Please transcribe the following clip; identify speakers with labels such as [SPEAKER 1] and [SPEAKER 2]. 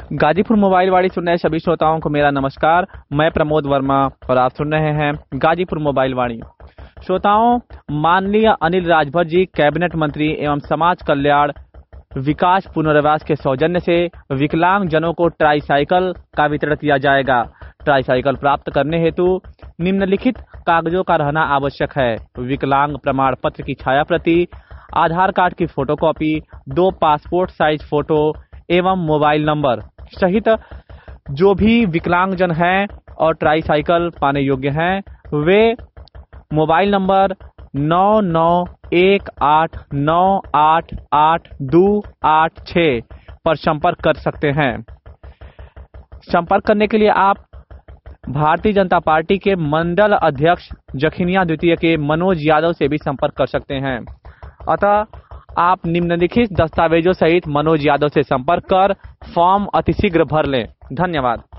[SPEAKER 1] Ghazipur mobile वाणी सुन रहे सभी श्रोताओं को मेरा नमस्कार। मैं प्रमोद वर्मा और आप सुन रहे हैं गाजीपुर मोबाइल वाणी। श्रोताओं, माननीय अनिल राजभर जी कैबिनेट मंत्री एवं समाज कल्याण विकास पुनर्वास के सौजन्य से विकलांग जनों को ट्राईसाइकिल का वितरण किया जाएगा। ट्राईसाइकिल प्राप्त करने हेतु निम्नलिखित कागजों का रहना आवश्यक है: विकलांग प्रमाण पत्र की छाया प्रति, आधार कार्ड की फोटोकॉपी, 2 पासपोर्ट साइज फोटो एवं मोबाइल नंबर सहित जो भी विकलांगजन हैं और ट्राईसाइकिल पाने योग्य हैं वे मोबाइल नंबर 9918988286 पर संपर्क कर सकते हैं। संपर्क करने के लिए आप भारतीय जनता पार्टी के मंडल अध्यक्ष जखिनिया द्वितीय के मनोज यादव से भी संपर्क कर सकते हैं। अतः आप निम्नलिखित दस्तावेजों सहित मनोज यादव से संपर्क कर फॉर्म अतिशीघ्र भर लें। धन्यवाद।